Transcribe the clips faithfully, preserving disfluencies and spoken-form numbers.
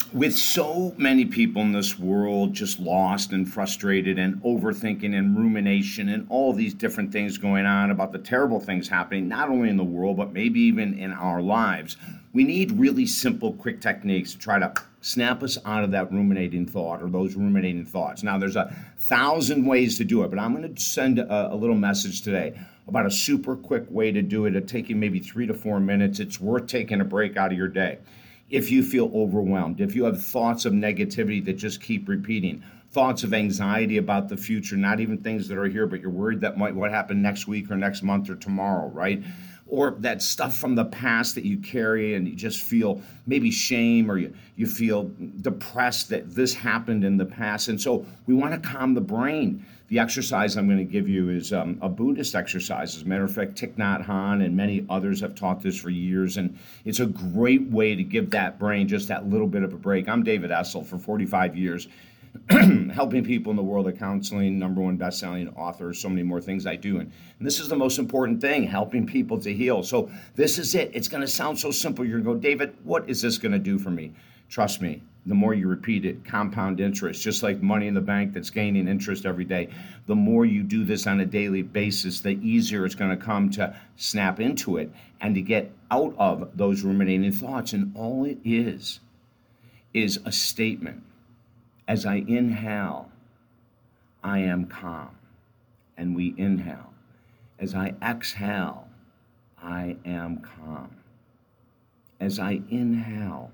with so many people in this world just lost and frustrated and overthinking and rumination and all these different things going on about the terrible things happening, not only in the world, but maybe even in our lives, we need really simple, quick techniques to try to snap us out of that ruminating thought or those ruminating thoughts. Now, there's a thousand ways to do it, but I'm going to send a, a little message today about a super quick way to do it. It'll take you maybe three to four minutes. It's worth taking a break out of your day. If you feel overwhelmed, if you have thoughts of negativity that just keep repeating, thoughts of anxiety about the future, not even things that are here, but you're worried that might what happen next week or next month or tomorrow, right? Or that stuff from the past that you carry and you just feel maybe shame or you, you feel depressed that this happened in the past. And so we want to calm the brain. The exercise I'm going to give you is um, a Buddhist exercise. As a matter of fact, Thich Nhat Hanh and many others have taught this for years, and it's a great way to give that brain just that little bit of a break. I'm David Essel for forty-five years, helping people in the world of counseling, number one best-selling author, so many more things I do. And, and this is the most important thing, helping people to heal. So this is it. It's going to sound so simple. You're going to go, David, what is this going to do for me? Trust me, the more you repeat it, compound interest, just like money in the bank that's gaining interest every day. The more you do this on a daily basis, the easier it's going to come to snap into it and to get out of those ruminating thoughts. And all it is, is a statement. As I inhale, I am calm. And we inhale. As I exhale, I am calm. As I inhale,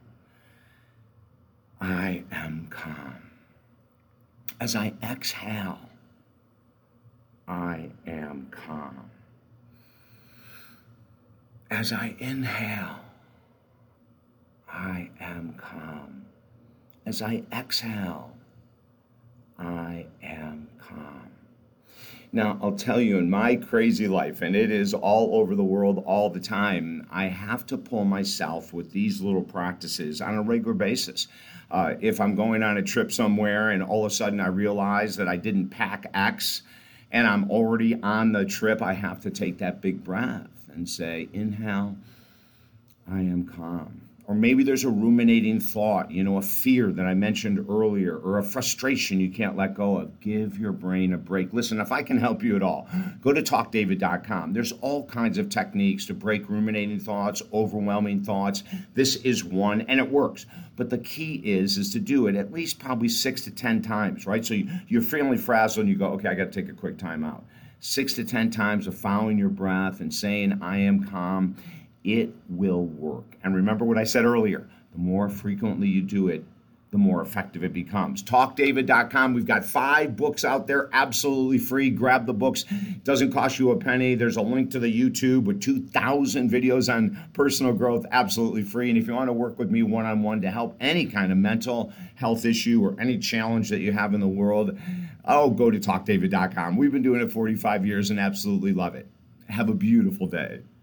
I am calm. As I exhale, I am calm. As I inhale, I am calm. As I exhale, I am calm. Now, I'll tell you, in my crazy life, and it is all over the world all the time, I have to pull myself with these little practices on a regular basis. Uh, if I'm going on a trip somewhere and all of a sudden I realize that I didn't pack X and I'm already on the trip, I have to take that big breath and say, inhale, I am calm. Or maybe there's a ruminating thought, you know, a fear that I mentioned earlier, or a frustration you can't let go of. Give your brain a break. Listen, if I can help you at all, go to talk david dot com. There's all kinds of techniques to break ruminating thoughts, overwhelming thoughts. This is one, and it works. But the key is, is to do it at least probably six to ten times, right? So you, you're feeling frazzled and you go, okay, I got to take a quick time out. Six to ten times of following your breath and saying, I am calm. It will work. And remember what I said earlier, the more frequently you do it, the more effective it becomes. talk david dot com. We've got five books out there, absolutely free. Grab the books. It doesn't cost you a penny. There's a link to the YouTube with two thousand videos on personal growth, absolutely free. And if you want to work with me one-on-one to help any kind of mental health issue or any challenge that you have in the world, oh, go to talk david dot com. We've been doing it forty-five years and absolutely love it. Have a beautiful day.